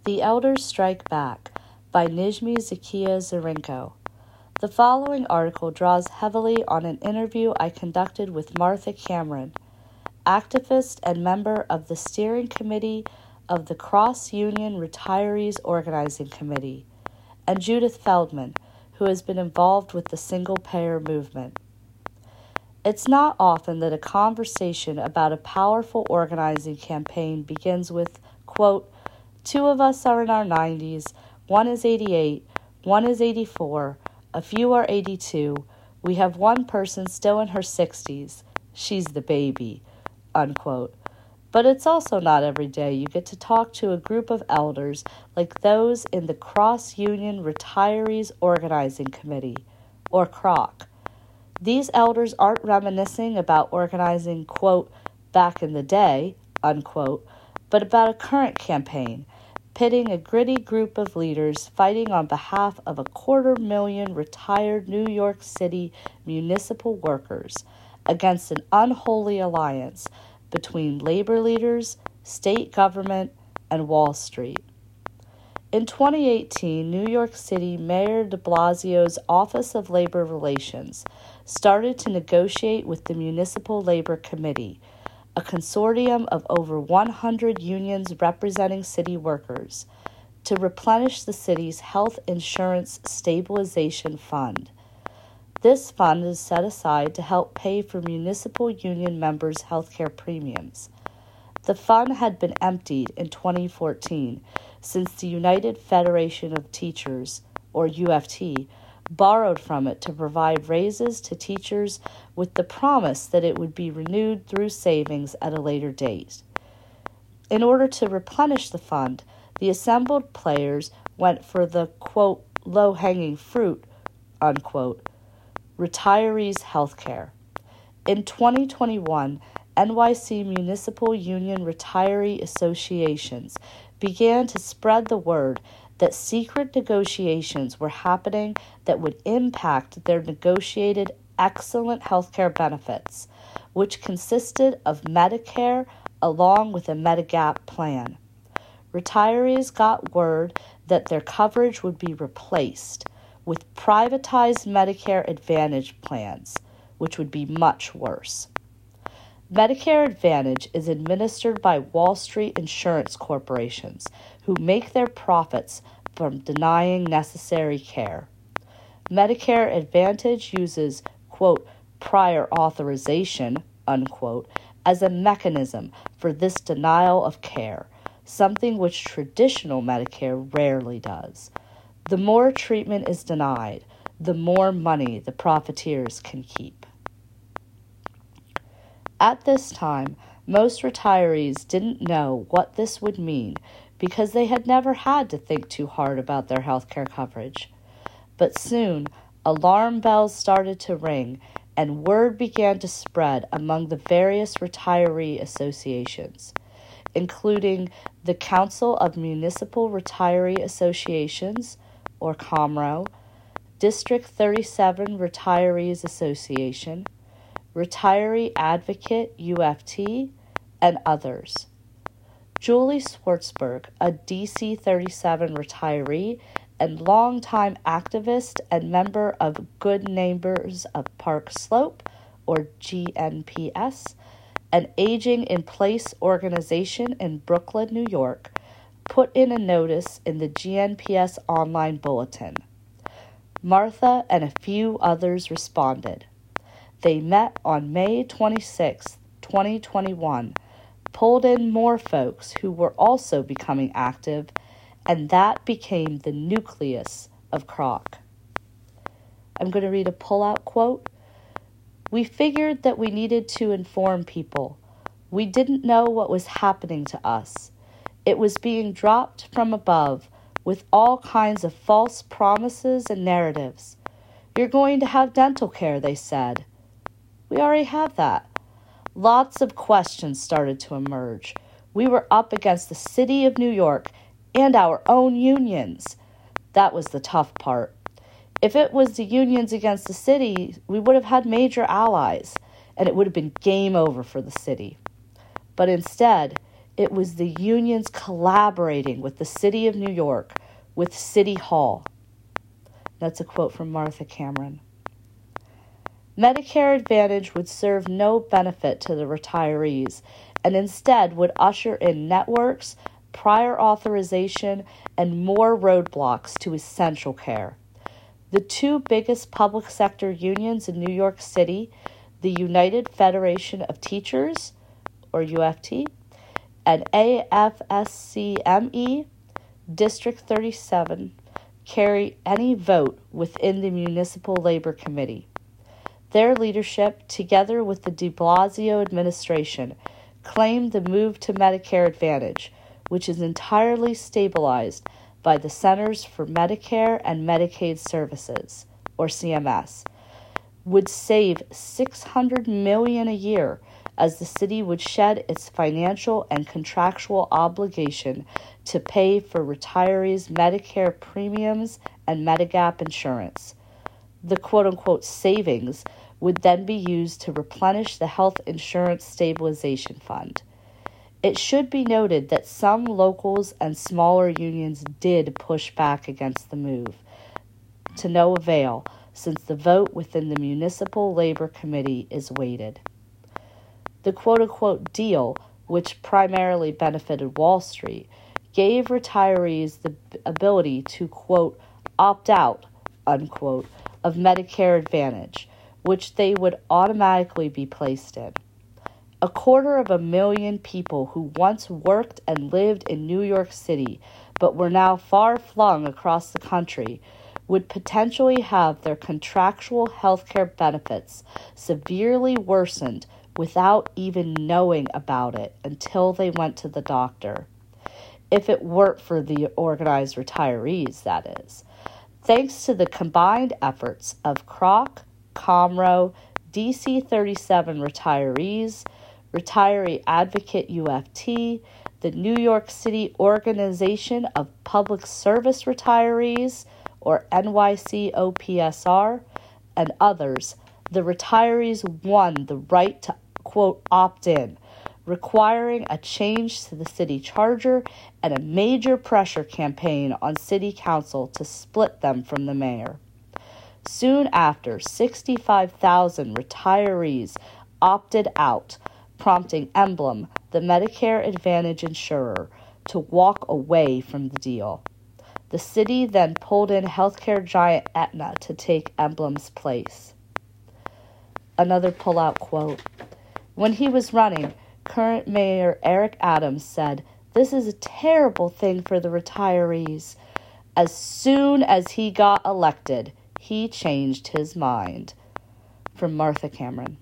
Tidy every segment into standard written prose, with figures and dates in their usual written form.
The Elders Strike Back by Nijmi Zakia Zarenko. The following article draws heavily on an interview I conducted with Martha Cameron, activist and member of the steering committee of the Cross-Union Retirees Organizing Committee, and Judith Feldman, who has been involved with the single-payer movement. It's not often that a conversation about a powerful organizing campaign begins with, quote, "Two of us are in our 90s, one is 88, one is 84, a few are 82, we have one person still in her 60s, she's the baby," unquote. But it's also not every day you get to talk to a group of elders like those in the Cross-Union Retirees Organizing Committee, or CROC. These elders aren't reminiscing about organizing, quote, back in the day, unquote, but about a current campaign, pitting a gritty group of leaders fighting on behalf of 250,000 retired New York City municipal workers against an unholy alliance between labor leaders, state government, and Wall Street. In 2018, New York City Mayor de Blasio's Office of Labor Relations started to negotiate with the Municipal Labor Committee, a consortium of over 100 unions representing city workers, to replenish the city's health insurance stabilization fund. This fund is set aside to help pay for municipal union members' health care premiums. The fund had been emptied in 2014 since the United Federation of Teachers, or UFT, borrowed from it to provide raises to teachers with the promise that it would be renewed through savings at a later date. In order to replenish the fund, the assembled players went for the, quote, low-hanging fruit, unquote, retirees' health care. In 2021, NYC Municipal Union Retiree Associations began to spread the word that secret negotiations were happening that would impact their negotiated excellent healthcare benefits, which consisted of Medicare along with a Medigap plan. Retirees got word that their coverage would be replaced with privatized Medicare Advantage plans, which would be much worse. Medicare Advantage is administered by Wall Street insurance corporations who make their profits from denying necessary care. Medicare Advantage uses, quote, prior authorization, unquote, as a mechanism for this denial of care, something which traditional Medicare rarely does. The more treatment is denied, the more money the profiteers can keep. At this time, most retirees didn't know what this would mean because they had never had to think too hard about their health care coverage. But soon, alarm bells started to ring and word began to spread among the various retiree associations, including the Council of Municipal Retiree Associations, or COMRO, District 37 Retirees Association, Retiree Advocate UFT, and others. Julie Schwartzberg, a DC 37 retiree and longtime activist and member of Good Neighbors of Park Slope, or GNPS, an aging-in-place organization in Brooklyn, New York, put in a notice in the GNPS online bulletin. Martha and a few others responded. They met on May 26, 2021, pulled in more folks who were also becoming active, and that became the nucleus of CROC. I'm going to read a pull-out quote. "We figured that we needed to inform people. We didn't know what was happening to us. It was being dropped from above with all kinds of false promises and narratives. You're going to have dental care, they said. We already have that. Lots of questions started to emerge. We were up against the city of New York and our own unions. That was the tough part. If it was the unions against the city, we would have had major allies, and it would have been game over for the city. But instead, It was the unions collaborating with the city of New York, with City Hall. That's a quote from Martha Cameron. Medicare Advantage would serve no benefit to the retirees and instead would usher in networks, prior authorization, and more roadblocks to essential care. The two biggest public sector unions in New York City, the United Federation of Teachers, or UFT, and AFSCME, District 37, carry any vote within the Municipal Labor Committee. Their leadership, together with the de Blasio administration, claimed the move to Medicare Advantage, which is entirely stabilized by the Centers for Medicare and Medicaid Services, or CMS, would save $600 million a year, as the city would shed its financial and contractual obligation to pay for retirees' Medicare premiums and Medigap insurance. The quote-unquote savings would then be used to replenish the Health Insurance Stabilization Fund. It should be noted that some locals and smaller unions did push back against the move, to no avail, since the vote within the Municipal Labor Committee is weighted. The quote-unquote deal, which primarily benefited Wall Street, gave retirees the ability to, quote, opt out, unquote, of Medicare Advantage, which they would automatically be placed in. 250,000 people who once worked and lived in New York City, but were now far flung across the country, would potentially have their contractual health care benefits severely worsened without even knowing about it until they went to the doctor. If it weren't for the organized retirees, that is. Thanks to the combined efforts of Kroc, Comro, DC 37 retirees, Retiree Advocate UFT, the New York City Organization of Public Service Retirees, or NYCOPSR, and others, the retirees won the right to, quote, opt in, requiring a change to the city charter and a major pressure campaign on city council to split them from the mayor. Soon after, 65,000 retirees opted out, prompting Emblem, the Medicare Advantage insurer, to walk away from the deal. The city then pulled in healthcare giant Aetna to take Emblem's place. Another pullout quote. When he was running, current Mayor Eric Adams said, "This is a terrible thing for the retirees." As soon as he got elected, he changed his mind. From Martha Cameron.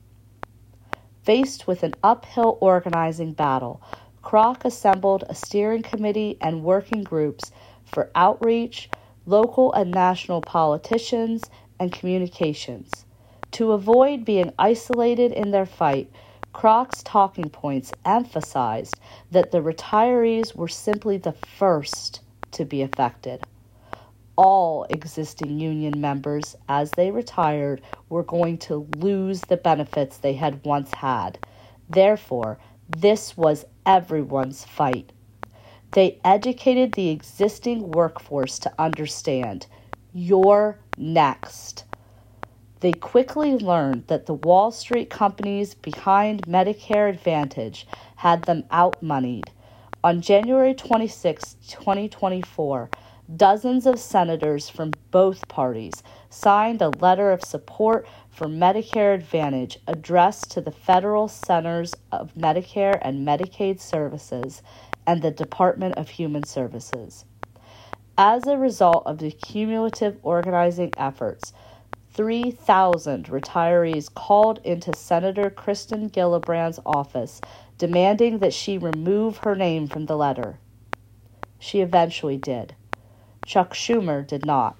Faced with an uphill organizing battle, Kroc assembled a steering committee and working groups for outreach, local and national politicians, and communications. To avoid being isolated in their fight, Kroc's talking points emphasized that the retirees were simply the first to be affected. All existing union members, as they retired, were going to lose the benefits they had once had. Therefore, this was everyone's fight. They educated the existing workforce to understand, you're next. They quickly learned that the Wall Street companies behind Medicare Advantage had them outmoneyed. On January 26, 2024, dozens of senators from both parties signed a letter of support for Medicare Advantage addressed to the Federal Centers of Medicare and Medicaid Services and the Department of Human Services. As a result of the cumulative organizing efforts, 3,000 retirees called into Senator Kristen Gillibrand's office demanding that she remove her name from the letter. She eventually did. Chuck Schumer did not.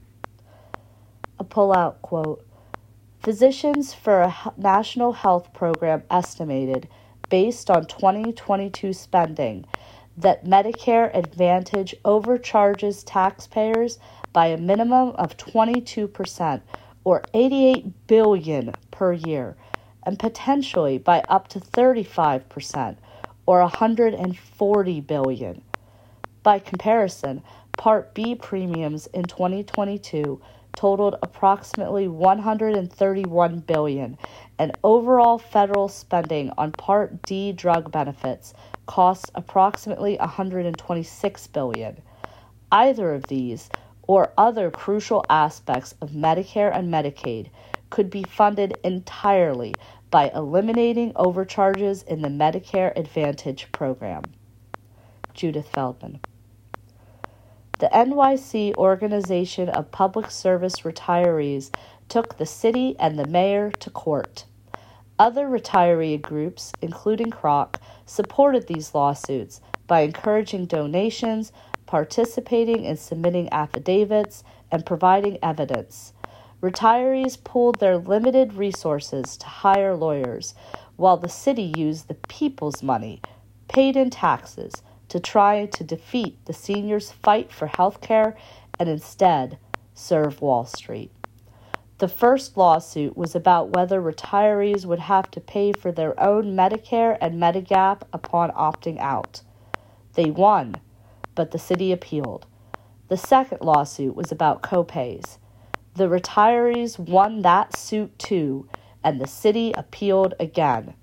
A pullout quote. Physicians for a national health program estimated, based on 2022 spending, that Medicare Advantage overcharges taxpayers by a minimum of 22%, or $88 billion per year, and potentially by up to 35%, or $140 billion. By comparison, Part B premiums in 2022 totaled approximately $131 billion, and overall federal spending on Part D drug benefits costs approximately $126 billion. Either of these, or other crucial aspects of Medicare and Medicaid, could be funded entirely by eliminating overcharges in the Medicare Advantage program. Judith Feldman. The NYC Organization of Public Service Retirees took the city and the mayor to court. Other retiree groups, including CROC, supported these lawsuits by encouraging donations, participating in submitting affidavits, and providing evidence. Retirees pooled their limited resources to hire lawyers, while the city used the people's money, paid in taxes, to try to defeat the seniors' fight for health care and instead serve Wall Street. The first lawsuit was about whether retirees would have to pay for their own Medicare and Medigap upon opting out. They won, but the city appealed. The second lawsuit was about copays. The retirees won that suit too, and the city appealed again.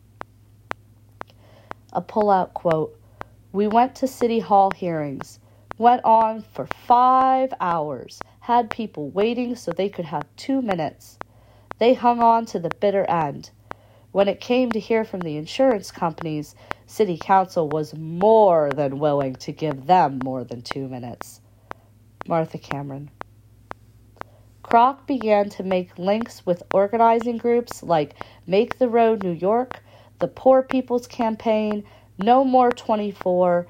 A pullout quote: "We went to City Hall hearings, went on for 5 hours, had people waiting so they could have 2 minutes. They hung on to the bitter end. When it came to hear from the insurance companies, City Council was more than willing to give them more than 2 minutes." Martha Cameron. CROC began to make links with organizing groups like Make the Road New York, the Poor People's Campaign, No More 24,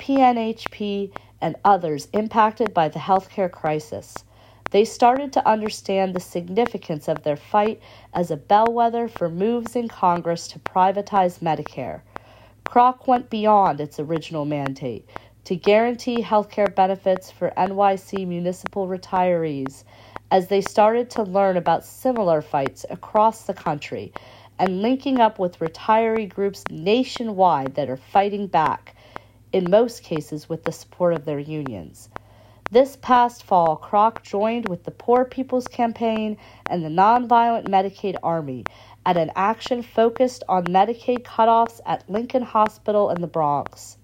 PNHP, and others impacted by the healthcare crisis. They started to understand the significance of their fight as a bellwether for moves in Congress to privatize Medicare. CROC went beyond its original mandate to guarantee healthcare benefits for NYC municipal retirees as they started to learn about similar fights across the country and linking up with retiree groups nationwide that are fighting back, in most cases with the support of their unions. This past fall, CROC joined with the Poor People's Campaign and the Nonviolent Medicaid Army at an action focused on Medicaid cutoffs at Lincoln Hospital in the Bronx.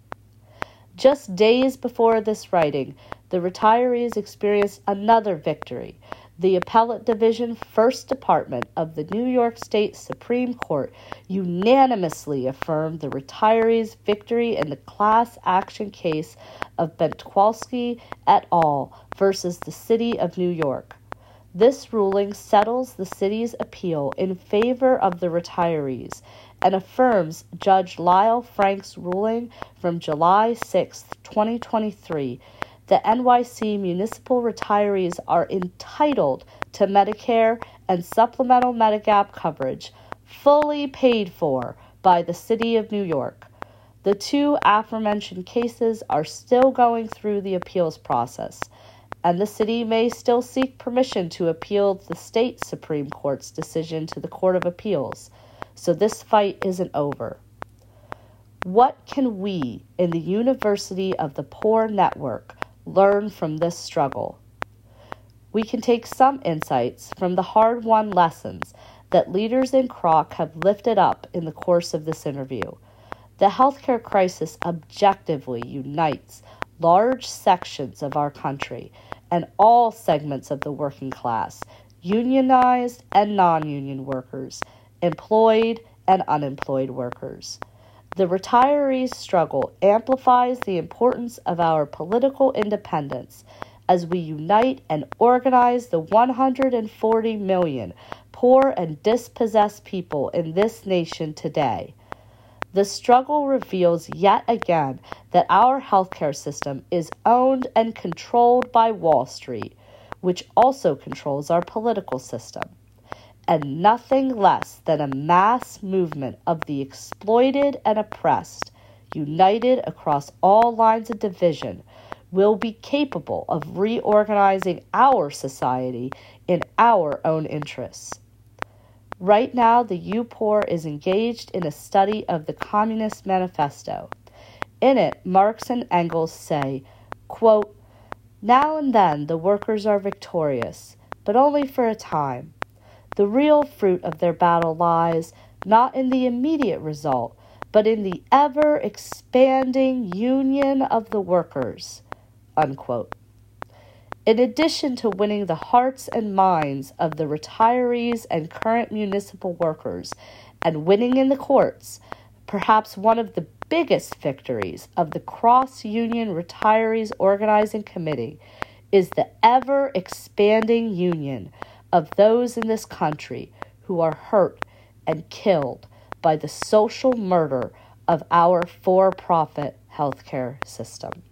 Just days before this writing, the retirees experienced another victory. The Appellate Division First Department of the New York State Supreme Court unanimously affirmed the retirees' victory in the class action case of Bentwalski et al. Versus the City of New York. This ruling settles the city's appeal in favor of the retirees and affirms Judge Lyle Frank's ruling from July 6, 2023, that NYC municipal retirees are entitled to Medicare and supplemental Medigap coverage, fully paid for by the City of New York. The two aforementioned cases are still going through the appeals process, and the city may still seek permission to appeal the state Supreme Court's decision to the Court of Appeals, so this fight isn't over. What can we in the University of the Poor Network learn from this struggle? We can take some insights from the hard-won lessons that leaders in CROC have lifted up in the course of this interview. The healthcare crisis objectively unites large sections of our country and all segments of the working class, unionized and non-union workers, employed and unemployed workers. The retirees' struggle amplifies the importance of our political independence as we unite and organize the 140 million poor and dispossessed people in this nation today. The struggle reveals yet again that our healthcare system is owned and controlled by Wall Street, which also controls our political system, and nothing less than a mass movement of the exploited and oppressed, united across all lines of division, will be capable of reorganizing our society in our own interests. Right now, the UPOR is engaged in a study of the Communist Manifesto. In it, Marx and Engels say, quote, "Now and then the workers are victorious, but only for a time. The real fruit of their battle lies not in the immediate result, but in the ever-expanding union of the workers." Unquote. In addition to winning the hearts and minds of the retirees and current municipal workers and winning in the courts, perhaps one of the biggest victories of the Cross-Union Retirees Organizing Committee is the ever-expanding union of those in this country who are hurt and killed by the social murder of our for-profit healthcare system.